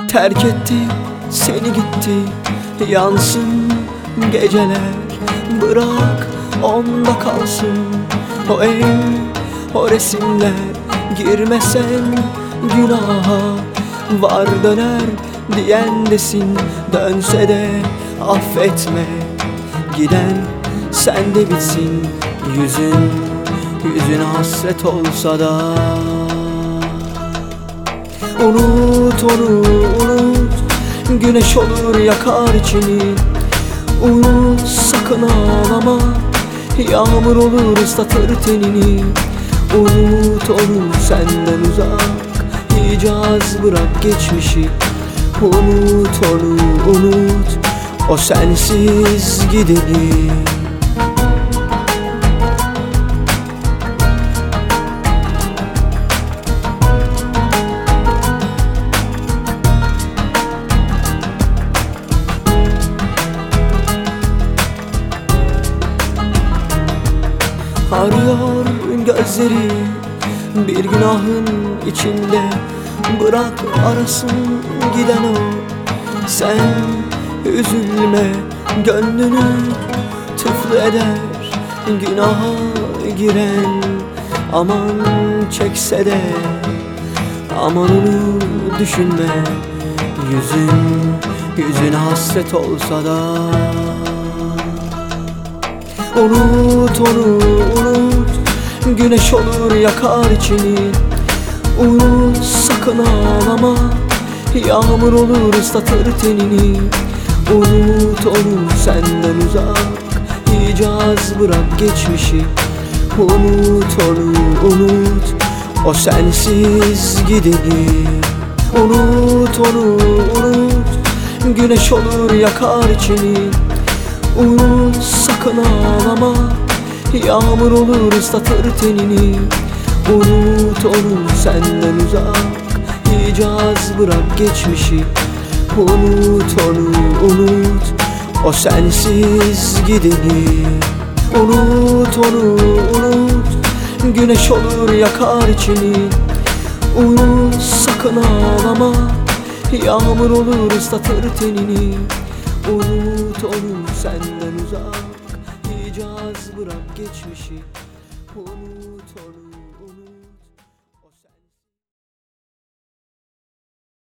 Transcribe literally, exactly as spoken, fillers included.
Terk etti, seni gitti, yansın geceler. Bırak onda kalsın o ev, o resimler. Girmesen günaha, var döner diyendesin. Dönse de affetme, giden sende bitsin. Yüzün, yüzün hasret olsa da unut onu, unut. Güneş olur yakar içini. Unut, sakın ağlama. Yağmur olur ıslatır tenini. Unut onu, senden uzak. İcaz bırak geçmişi. Unut onu, unut. O sensiz gideni. Arıyor gözleri bir günahın içinde. Bırak arasın giden o. Sen üzülme, gönlünü tıflı eder günaha giren. Aman çekse de aman onu düşünme. Yüzün, yüzün hasret olsa da unut onu, unut. Güneş olur yakar içini. Unut, sakın ağlama. Yağmur olur ıslatır tenini. Unut onu, senden uzak. İcaz bırak geçmişi. Unut onu, unut. O sensiz gideni. Unut onu, unut. Güneş olur yakar içini. Unut, sakın ağlama. Yağmur olur ıslatır tenini. Unut onu, senden uzak. İcaz bırak geçmişi. Unut onu, unut. O sensiz gideni. Unut onu, unut. Güneş olur yakar içini. Unut, sakın ağlama. Yağmur olur ıslatır tenini. Unut onu, senden uzak. İcaz bırak geçmişi. Unut onu.